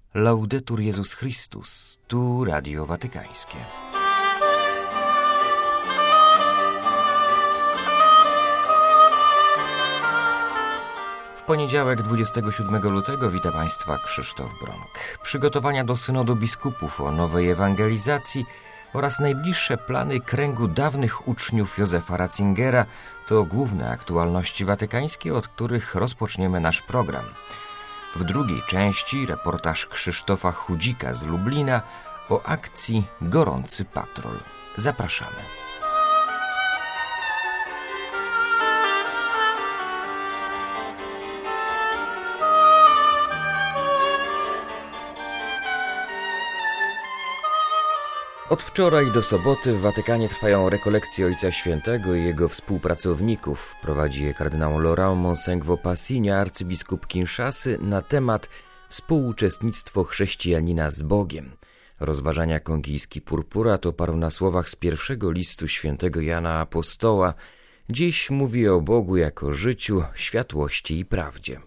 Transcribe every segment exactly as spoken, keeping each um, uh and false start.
Laudetur Jezus Chrystus, tu Radio Watykańskie. W poniedziałek dwudziestego siódmego lutego wita Państwa Krzysztof Bronk. Przygotowania do synodu biskupów o nowej ewangelizacji oraz najbliższe plany kręgu dawnych uczniów Józefa Ratzingera to główne aktualności watykańskie, od których rozpoczniemy nasz program. W drugiej części reportaż Krzysztofa Chudzika z Lublina o akcji Gorący Patrol. Zapraszamy. Od wczoraj do soboty w Watykanie trwają rekolekcje Ojca Świętego i jego współpracowników. Prowadzi je kardynał Laurent Monsengwo-Passigna, arcybiskup Kinszasy, na temat współuczestnictwo chrześcijanina z Bogiem. Rozważania kongijski purpura to paru na słowach z pierwszego listu świętego Jana Apostoła. Dziś mówi o Bogu jako życiu, światłości i prawdzie.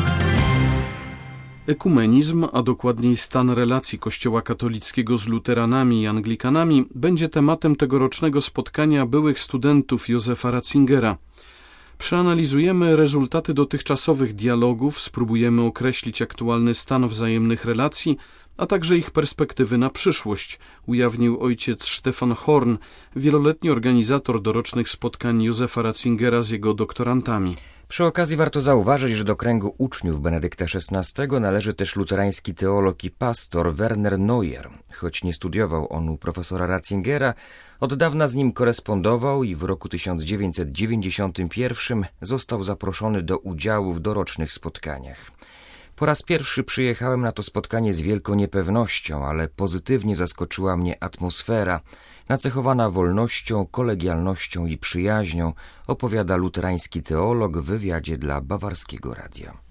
Ekumenizm, a dokładniej stan relacji Kościoła katolickiego z luteranami i anglikanami, będzie tematem tegorocznego spotkania byłych studentów Józefa Ratzingera. Przeanalizujemy rezultaty dotychczasowych dialogów, spróbujemy określić aktualny stan wzajemnych relacji, a także ich perspektywy na przyszłość, ujawnił ojciec Stefan Horn, wieloletni organizator dorocznych spotkań Józefa Ratzingera z jego doktorantami. Przy okazji warto zauważyć, że do kręgu uczniów Benedykta szesnastego należy też luterański teolog i pastor Werner Neuer. Choć nie studiował on u profesora Ratzingera, od dawna z nim korespondował i w roku tysiąc dziewięćset dziewięćdziesiątym pierwszym został zaproszony do udziału w dorocznych spotkaniach. Po raz pierwszy przyjechałem na to spotkanie z wielką niepewnością, ale pozytywnie zaskoczyła mnie atmosfera, nacechowana wolnością, kolegialnością i przyjaźnią, opowiada luterański teolog w wywiadzie dla Bawarskiego Radia.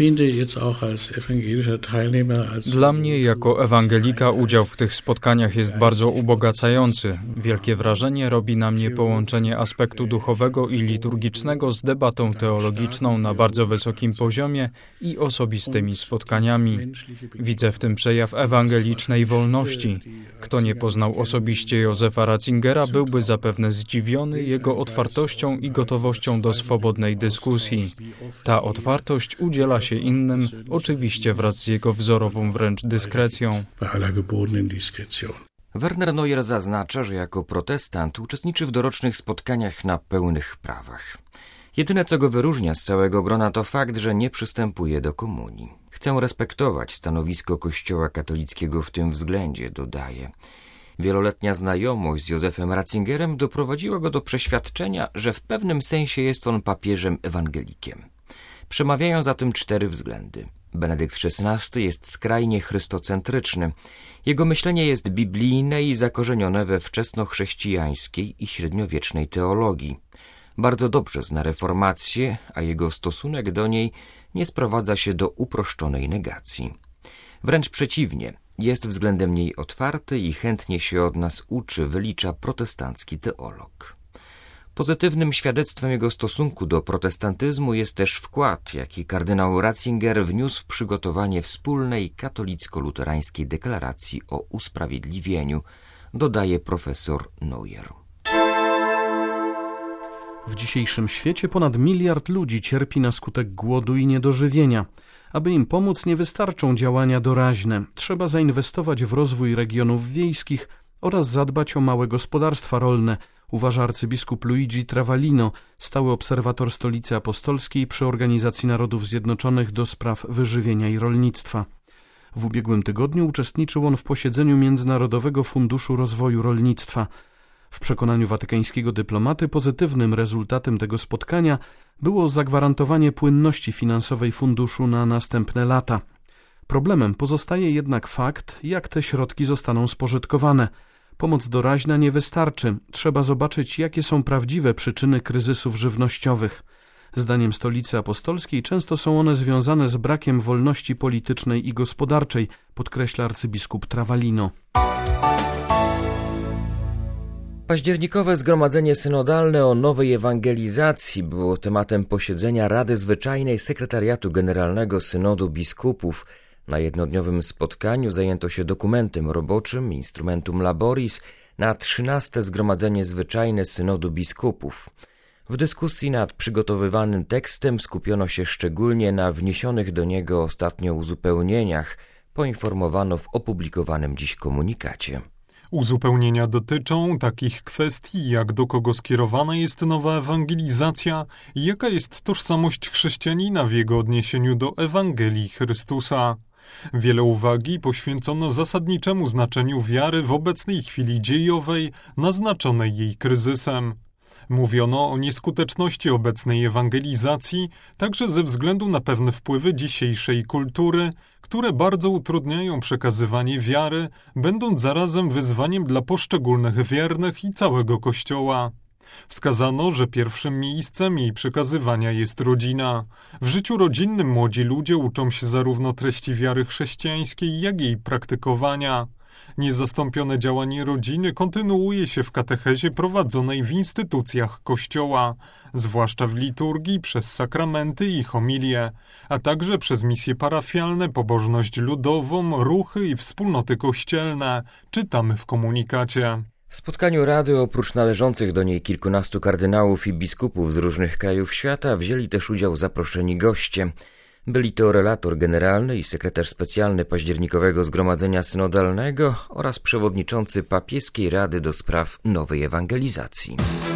Dla mnie jako ewangelika udział w tych spotkaniach jest bardzo ubogacający. Wielkie wrażenie robi na mnie połączenie aspektu duchowego i liturgicznego z debatą teologiczną na bardzo wysokim poziomie i osobistymi spotkaniami. Widzę w tym przejaw ewangelicznej wolności. Kto nie poznał osobiście Józefa Ratzingera, byłby zapewne zdziwiony jego otwartością i gotowością do swobodnej dyskusji. Ta otwartość udziela się innym, oczywiście wraz z jego wzorową wręcz dyskrecją. Werner Neuer zaznacza, że jako protestant uczestniczy w dorocznych spotkaniach na pełnych prawach. Jedyne, co go wyróżnia z całego grona, to fakt, że nie przystępuje do komunii. Chcę respektować stanowisko Kościoła katolickiego w tym względzie, dodaje. Wieloletnia znajomość z Józefem Ratzingerem doprowadziła go do przeświadczenia, że w pewnym sensie jest on papieżem ewangelikiem. Przemawiają za tym cztery względy. Benedykt szesnasty jest skrajnie chrystocentryczny. Jego myślenie jest biblijne i zakorzenione we wczesnochrześcijańskiej i średniowiecznej teologii. Bardzo dobrze zna reformację, a jego stosunek do niej nie sprowadza się do uproszczonej negacji. Wręcz przeciwnie, jest względem niej otwarty i chętnie się od nas uczy, wylicza protestancki teolog. Pozytywnym świadectwem jego stosunku do protestantyzmu jest też wkład, jaki kardynał Ratzinger wniósł w przygotowanie wspólnej katolicko-luterańskiej deklaracji o usprawiedliwieniu, dodaje profesor Neuer. W dzisiejszym świecie ponad miliard ludzi cierpi na skutek głodu i niedożywienia. Aby im pomóc, nie wystarczą działania doraźne. Trzeba zainwestować w rozwój regionów wiejskich oraz zadbać o małe gospodarstwa rolne, uważa arcybiskup Luigi Travaglino, stały obserwator Stolicy Apostolskiej przy Organizacji Narodów Zjednoczonych do spraw wyżywienia i rolnictwa. W ubiegłym tygodniu uczestniczył on w posiedzeniu Międzynarodowego Funduszu Rozwoju Rolnictwa. W przekonaniu watykańskiego dyplomaty pozytywnym rezultatem tego spotkania było zagwarantowanie płynności finansowej funduszu na następne lata. Problemem pozostaje jednak fakt, jak te środki zostaną spożytkowane. Pomoc doraźna nie wystarczy. Trzeba zobaczyć, jakie są prawdziwe przyczyny kryzysów żywnościowych. Zdaniem Stolicy Apostolskiej często są one związane z brakiem wolności politycznej i gospodarczej, podkreśla arcybiskup Travaglino. Październikowe zgromadzenie synodalne o nowej ewangelizacji było tematem posiedzenia Rady Zwyczajnej Sekretariatu Generalnego Synodu Biskupów. Na jednodniowym spotkaniu zajęto się dokumentem roboczym Instrumentum Laboris na trzynaste Zgromadzenie Zwyczajne Synodu Biskupów. W dyskusji nad przygotowywanym tekstem skupiono się szczególnie na wniesionych do niego ostatnio uzupełnieniach, poinformowano w opublikowanym dziś komunikacie. Uzupełnienia dotyczą takich kwestii, jak do kogo skierowana jest nowa ewangelizacja i jaka jest tożsamość chrześcijanina w jego odniesieniu do Ewangelii Chrystusa. Wiele uwagi poświęcono zasadniczemu znaczeniu wiary w obecnej chwili dziejowej, naznaczonej jej kryzysem. Mówiono o nieskuteczności obecnej ewangelizacji, także ze względu na pewne wpływy dzisiejszej kultury, które bardzo utrudniają przekazywanie wiary, będąc zarazem wyzwaniem dla poszczególnych wiernych i całego Kościoła. Wskazano, że pierwszym miejscem jej przekazywania jest rodzina. W życiu rodzinnym młodzi ludzie uczą się zarówno treści wiary chrześcijańskiej, jak i jej praktykowania. Niezastąpione działanie rodziny kontynuuje się w katechezie prowadzonej w instytucjach Kościoła, zwłaszcza w liturgii przez sakramenty i homilie, a także przez misje parafialne, pobożność ludową, ruchy i wspólnoty kościelne, czytamy w komunikacie. W spotkaniu Rady oprócz należących do niej kilkunastu kardynałów i biskupów z różnych krajów świata wzięli też udział zaproszeni goście. Byli to relator generalny i sekretarz specjalny październikowego Zgromadzenia Synodalnego oraz przewodniczący Papieskiej Rady do spraw nowej ewangelizacji.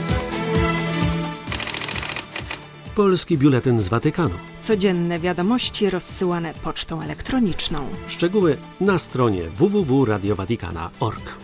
Polski biuletyn z Watykanu. Codzienne wiadomości rozsyłane pocztą elektroniczną. Szczegóły na stronie w w w kropka radio watikana kropka org.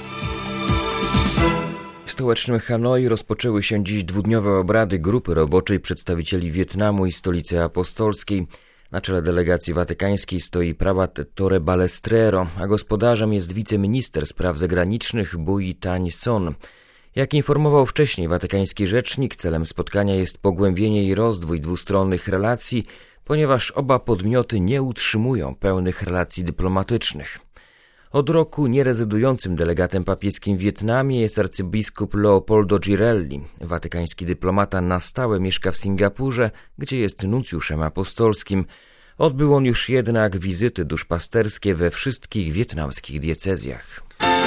W stołecznym Hanoi rozpoczęły się dziś dwudniowe obrady grupy roboczej przedstawicieli Wietnamu i Stolicy Apostolskiej. Na czele delegacji watykańskiej stoi prałat Ettore Balestrero, a gospodarzem jest wiceminister spraw zagranicznych Bui Thanh Son. Jak informował wcześniej watykański rzecznik, celem spotkania jest pogłębienie i rozwój dwustronnych relacji, ponieważ oba podmioty nie utrzymują pełnych relacji dyplomatycznych. Od roku nierezydującym delegatem papieskim w Wietnamie jest arcybiskup Leopoldo Girelli. Watykański dyplomata na stałe mieszka w Singapurze, gdzie jest nuncjuszem apostolskim. Odbył on już jednak wizyty duszpasterskie we wszystkich wietnamskich diecezjach.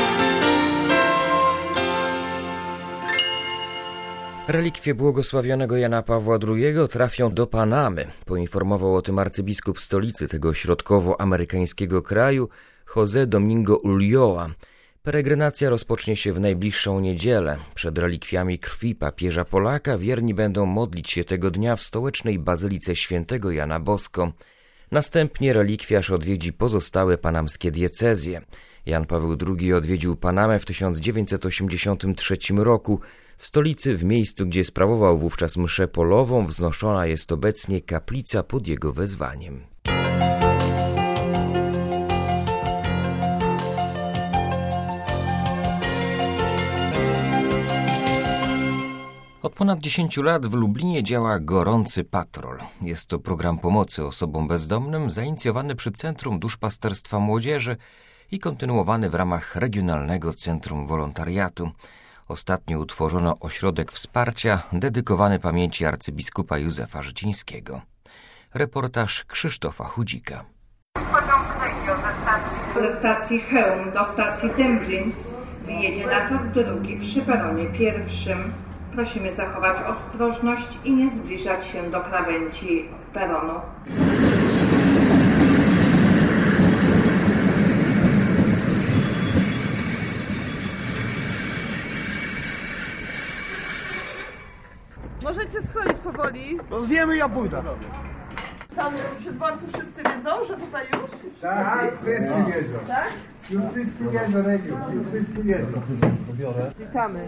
Relikwie błogosławionego Jana Pawła drugiego trafią do Panamy. Poinformował o tym arcybiskup stolicy tego środkowoamerykańskiego kraju, José Domingo Ulloa. Peregrinacja rozpocznie się w najbliższą niedzielę. Przed relikwiami krwi papieża Polaka wierni będą modlić się tego dnia w stołecznej bazylice świętego Jana Bosko. Następnie relikwiarz odwiedzi pozostałe panamskie diecezje. Jan Paweł drugi odwiedził Panamę w tysiąc dziewięćset osiemdziesiątym trzecim roku. W stolicy, w miejscu, gdzie sprawował wówczas mszę polową, wznoszona jest obecnie kaplica pod jego wezwaniem. Od ponad dziesięciu lat w Lublinie działa Gorący Patrol. Jest to program pomocy osobom bezdomnym zainicjowany przy Centrum Duszpasterstwa Młodzieży i kontynuowany w ramach Regionalnego Centrum Wolontariatu. Ostatnio utworzono ośrodek wsparcia dedykowany pamięci arcybiskupa Józefa Życińskiego. Reportaż Krzysztofa Chudzika. Pociąg Regio ze stacji, ze stacji Chełm do stacji Dęblin wyjedzie na tor drugi przy peronie pierwszym. Prosimy zachować ostrożność i nie zbliżać się do krawędzi peronu. Możecie schodzić powoli. No wiemy, ja pójdę. Tam przy dworcu wszyscy wiedzą, że tutaj już? Tak, wszyscy wiedzą. Tak? Już wszyscy wiedzą, Regiu, już wszyscy wiedzą. Witamy.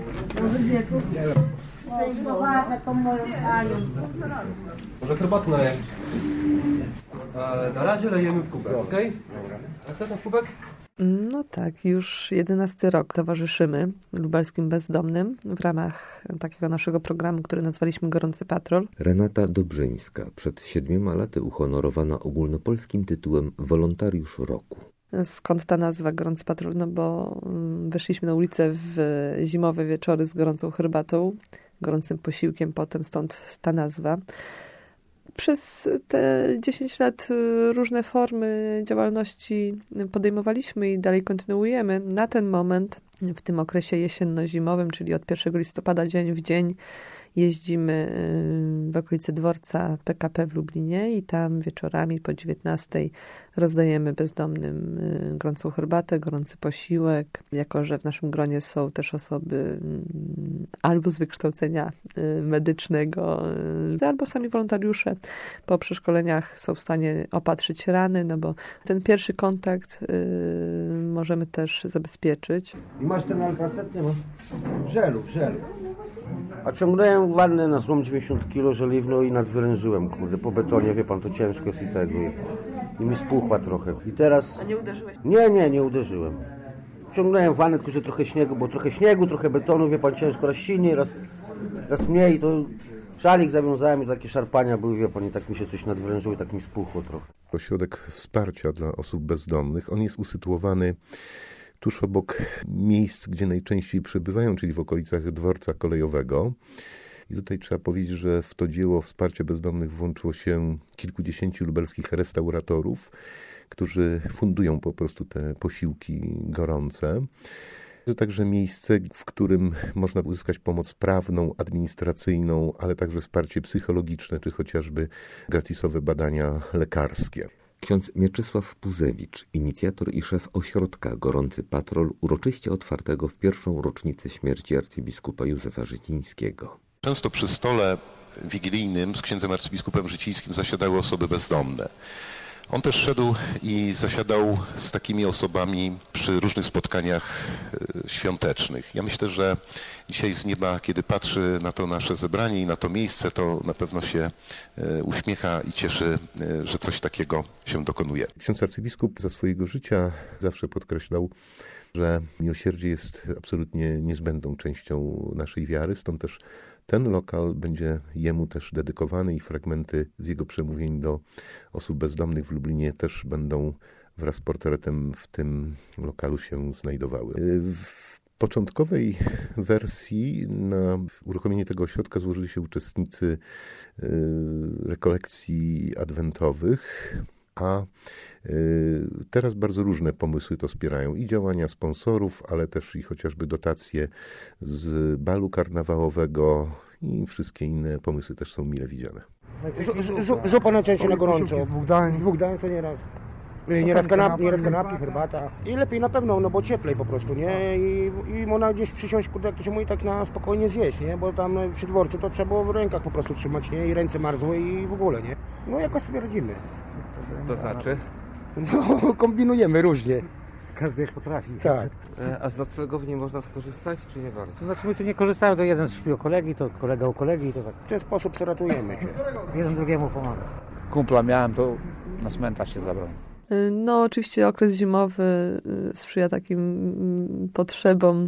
Może herbatę nalejemy. Na razie lejemy w kubek, okej? Okay? A chcesz na kubek? No tak, już jedenasty rok towarzyszymy lubelskim bezdomnym w ramach takiego naszego programu, który nazwaliśmy Gorący Patrol. Renata Dobrzyńska, przed siedmioma laty uhonorowana ogólnopolskim tytułem Wolontariusz Roku. Skąd ta nazwa Gorący Patrol? No bo wyszliśmy na ulicę w zimowe wieczory z gorącą herbatą, gorącym posiłkiem, potem stąd ta nazwa. Przez te dziesięć lat różne formy działalności podejmowaliśmy i dalej kontynuujemy. Na ten moment, w tym okresie jesienno-zimowym, czyli od pierwszego listopada dzień w dzień, jeździmy w okolicy dworca P K P w Lublinie i tam wieczorami po dziewiętnastej rozdajemy bezdomnym gorącą herbatę, gorący posiłek. Jako że w naszym gronie są też osoby albo z wykształcenia medycznego, albo sami wolontariusze po przeszkoleniach są w stanie opatrzyć rany, no bo ten pierwszy kontakt możemy też zabezpieczyć. I masz ten albaset? Nie mam. W żelu, w żelu. A ciągnąłem wannę na złom dziewięćdziesiąt kilo żeliwną i nadwyrężyłem, kurde, po betonie, wie pan, to ciężko jest i tego. I, i mi spuchła trochę. I teraz... A nie uderzyłeś? Nie, nie, nie uderzyłem. Ciągnąłem wannę, tylko że trochę śniegu, bo trochę śniegu, trochę betonu, wie pan, ciężko, raz silniej, raz, raz mniej, to szalik zawiązałem i takie szarpania były, wie pan, i tak mi się coś nadwyrężyło i tak mi spuchło trochę. Ośrodek wsparcia dla osób bezdomnych, on jest usytuowany tuż obok miejsc, gdzie najczęściej przebywają, czyli w okolicach dworca kolejowego. I tutaj trzeba powiedzieć, że w to dzieło wsparcia bezdomnych włączyło się kilkudziesięciu lubelskich restauratorów, którzy fundują po prostu te posiłki gorące. To także miejsce, w którym można uzyskać pomoc prawną, administracyjną, ale także wsparcie psychologiczne, czy chociażby gratisowe badania lekarskie. Ksiądz Mieczysław Puzewicz, inicjator i szef ośrodka Gorący Patrol, uroczyście otwartego w pierwszą rocznicę śmierci arcybiskupa Józefa Życińskiego. Często przy stole wigilijnym z księdzem arcybiskupem Życińskim zasiadały osoby bezdomne. On też szedł i zasiadał z takimi osobami przy różnych spotkaniach świątecznych. Ja myślę, że dzisiaj z nieba, kiedy patrzy na to nasze zebranie i na to miejsce, to na pewno się uśmiecha i cieszy, że coś takiego się dokonuje. Ksiądz arcybiskup za swojego życia zawsze podkreślał, że miłosierdzie jest absolutnie niezbędną częścią naszej wiary, stąd też ten lokal będzie jemu też dedykowany i fragmenty z jego przemówień do osób bezdomnych w Lublinie też będą wraz z portretem w tym lokalu się znajdowały. W początkowej wersji na uruchomienie tego ośrodka złożyli się uczestnicy rekolekcji adwentowych, a teraz bardzo różne pomysły to wspierają i działania sponsorów, ale też i chociażby dotacje z balu karnawałowego i wszystkie inne pomysły też są mile widziane. Zupa najczęściej na gorąco. Dwóch dań. Dwóch dań to nieraz. Nieraz kanapki, nieraz kanapki, herbata. I lepiej na pewno, no bo cieplej po prostu, nie? I, i można gdzieś przysiąść, kurde, jak to się mówi, tak na spokojnie zjeść, nie? Bo tam przy dworcu to trzeba było w rękach po prostu trzymać, nie? I ręce marzły i w ogóle, nie? No jakoś sobie radzimy. To znaczy? No, kombinujemy różnie. Każdy jak potrafi. Tak. A z noclegowni nie można skorzystać, czy nie bardzo? To znaczy my tu nie korzystamy, to jeden śpi u kolegi, to kolega u kolegi, to tak. W ten sposób się ratujemy się. Jeden drugiemu pomaga. Kumpla miałem, to na cmentarz się zabrał. No oczywiście okres zimowy sprzyja takim potrzebom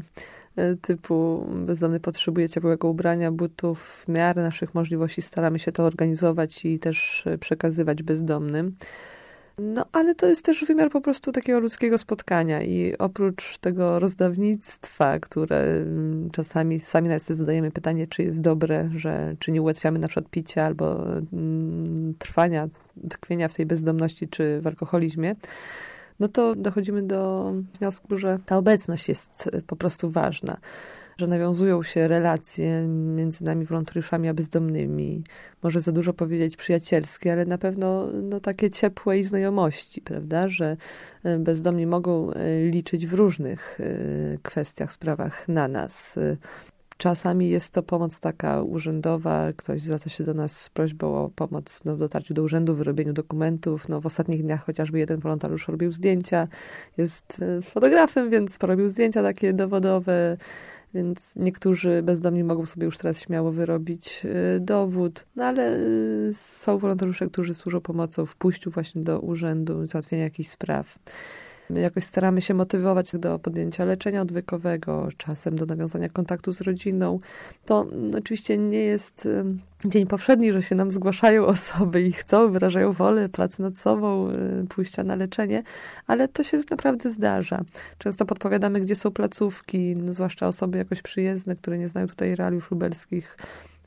typu bezdomny potrzebuje ciepłego ubrania, butów. W miarę naszych możliwości staramy się to organizować i też przekazywać bezdomnym. No, ale to jest też wymiar po prostu takiego ludzkiego spotkania i oprócz tego rozdawnictwa, które czasami sami nawet sobie zadajemy pytanie, czy jest dobre, że czy nie ułatwiamy na przykład picia albo mm, trwania, tkwienia w tej bezdomności czy w alkoholizmie, no to dochodzimy do wniosku, że ta obecność jest po prostu ważna, że nawiązują się relacje między nami wolontariuszami a bezdomnymi. Może za dużo powiedzieć przyjacielskie, ale na pewno no, takie ciepłe i znajomości, prawda, że bezdomni mogą liczyć w różnych kwestiach, sprawach na nas. Czasami jest to pomoc taka urzędowa, ktoś zwraca się do nas z prośbą o pomoc no, w dotarciu do urzędu, wyrobieniu dokumentów. No, w ostatnich dniach chociażby jeden wolontariusz robił zdjęcia, jest fotografem, więc porobił zdjęcia takie dowodowe, więc niektórzy bezdomni mogą sobie już teraz śmiało wyrobić dowód, no ale są wolontariusze, którzy służą pomocą w pójściu właśnie do urzędu, załatwienia jakichś spraw. My jakoś staramy się motywować do podjęcia leczenia odwykowego, czasem do nawiązania kontaktu z rodziną. To oczywiście nie jest dzień powszedni, że się nam zgłaszają osoby i chcą, wyrażają wolę pracy nad sobą, pójścia na leczenie, ale to się naprawdę zdarza. Często podpowiadamy, gdzie są placówki, no zwłaszcza osoby jakoś przyjezdne, które nie znają tutaj realiów lubelskich,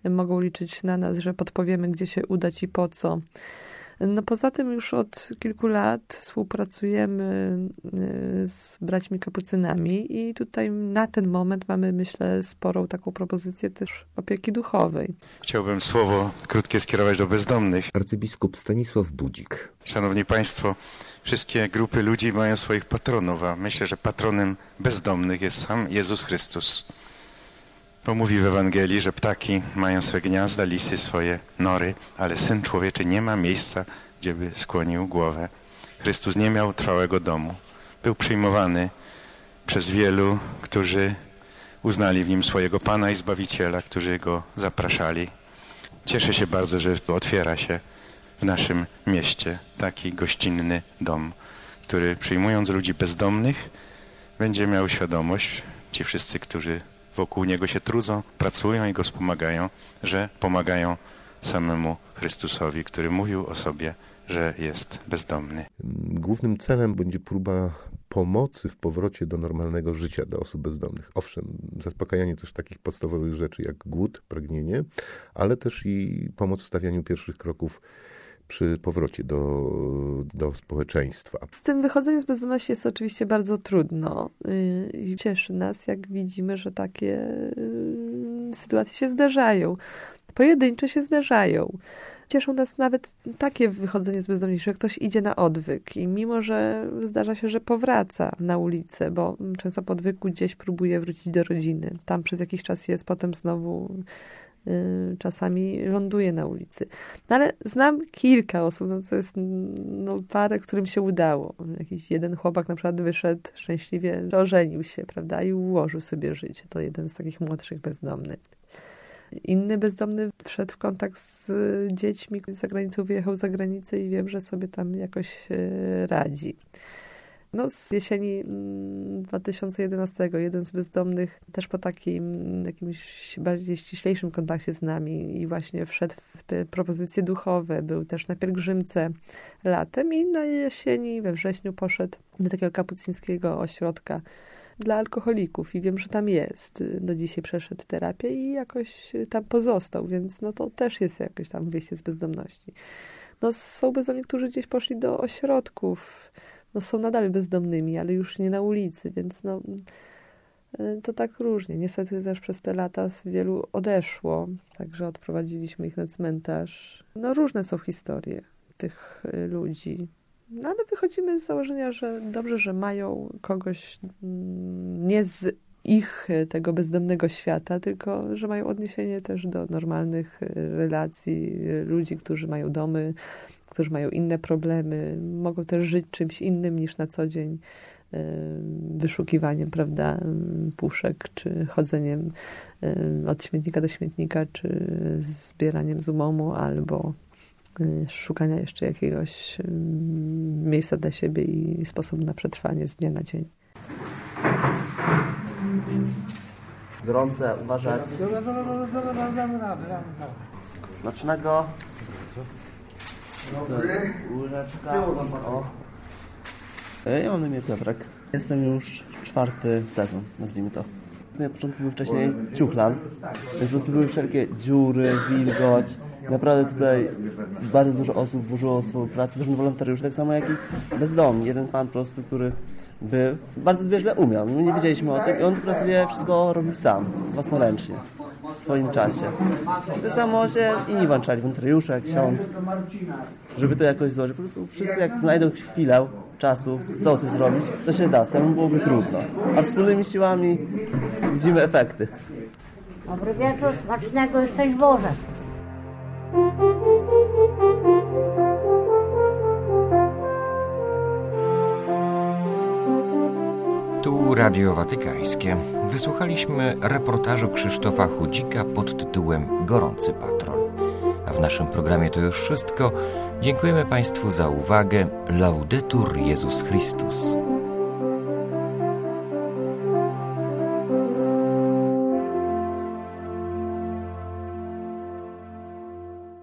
mogą liczyć na nas, że podpowiemy, gdzie się udać i po co. No poza tym już od kilku lat współpracujemy z braćmi kapucynami i tutaj na ten moment mamy, myślę, sporą taką propozycję też opieki duchowej. Chciałbym słowo krótkie skierować do bezdomnych. Arcybiskup Stanisław Budzik. Szanowni Państwo, wszystkie grupy ludzi mają swoich patronów, a myślę, że patronem bezdomnych jest sam Jezus Chrystus. Bo mówi w Ewangelii, że ptaki mają swoje gniazda, lisy swoje nory, ale Syn Człowieczy nie ma miejsca, gdzie by skłonił głowę. Chrystus nie miał trwałego domu. Był przyjmowany przez wielu, którzy uznali w Nim swojego Pana i Zbawiciela, którzy Go zapraszali. Cieszę się bardzo, że otwiera się w naszym mieście taki gościnny dom, który przyjmując ludzi bezdomnych będzie miał świadomość, ci wszyscy, którzy wokół Niego się trudzą, pracują i Go wspomagają, że pomagają samemu Chrystusowi, który mówił o sobie, że jest bezdomny. Głównym celem będzie próba pomocy w powrocie do normalnego życia dla osób bezdomnych. Owszem, zaspokajanie też takich podstawowych rzeczy jak głód, pragnienie, ale też i pomoc w stawianiu pierwszych kroków przy powrocie do, do społeczeństwa. Z tym wychodzeniem z bezdomności jest oczywiście bardzo trudno i cieszy nas, jak widzimy, że takie sytuacje się zdarzają. Pojedynczo się zdarzają. Cieszą nas nawet takie wychodzenie z bezdomności, że ktoś idzie na odwyk i mimo, że zdarza się, że powraca na ulicę, bo często po odwyku gdzieś próbuje wrócić do rodziny. Tam przez jakiś czas jest, potem znowu czasami ląduje na ulicy. No ale znam kilka osób, no to jest no, parę, którym się udało. Jakiś jeden chłopak na przykład wyszedł szczęśliwie, ożenił się, prawda, i ułożył sobie życie. To jeden z takich młodszych bezdomnych. Inny bezdomny wszedł w kontakt z dziećmi z zagranicą, wyjechał za granicę i wiem, że sobie tam jakoś radzi. No, z jesieni dwa tysiące jedenastego jeden z bezdomnych też po takim jakimś bardziej ściślejszym kontakcie z nami i właśnie wszedł w te propozycje duchowe. Był też na pielgrzymce latem i na jesieni, we wrześniu poszedł do takiego kapucyńskiego ośrodka dla alkoholików i wiem, że tam jest. Do dzisiaj przeszedł terapię i jakoś tam pozostał, więc no to też jest jakoś tam wyjście z bezdomności. No są bezdomni, którzy gdzieś poszli do ośrodków, no są nadal bezdomnymi, ale już nie na ulicy, więc no to tak różnie. Niestety też przez te lata wielu odeszło, także odprowadziliśmy ich na cmentarz. No różne są historie tych ludzi. No ale wychodzimy z założenia, że dobrze, że mają kogoś nie z ich tego bezdomnego świata, tylko że mają odniesienie też do normalnych relacji ludzi, którzy mają domy, którzy mają inne problemy, mogą też żyć czymś innym niż na co dzień, wyszukiwaniem, prawda, puszek, czy chodzeniem od śmietnika do śmietnika, czy zbieraniem z umomu, albo szukania jeszcze jakiegoś miejsca dla siebie i sposobu na przetrwanie z dnia na dzień. Gorące, uważać. Smacznego. Łyżeczka. O. Ja mam na imię Piotrek. Jestem już czwarty sezon, nazwijmy to. Na początku był wcześniej ciuchland, więc po prostu były wszelkie dziury, wilgoć. Naprawdę tutaj bardzo dużo osób włożyło swoją pracę, zarówno wolontariuszy, tak samo jak i bezdomni. Jeden pan po prostu, który był, bardzo źle umiał. My nie wiedzieliśmy o tym i on po prostu wszystko robił sam, własnoręcznie, w swoim czasie. Tak samo się inni włączali, wolontariusze, ksiądz, żeby to jakoś złożyć. Po prostu wszyscy jak znajdą chwilę czasu, chcą coś zrobić, to się da, samemu byłoby trudno. A wspólnymi siłami widzimy efekty. Dobry wieczór, smacznego i szczęść Boże. Tu Radio Watykańskie. Wysłuchaliśmy reportażu Krzysztofa Chudzika pod tytułem Gorący Patrol. A w naszym programie to już wszystko. Dziękujemy Państwu za uwagę. Laudetur Jezus Chrystus.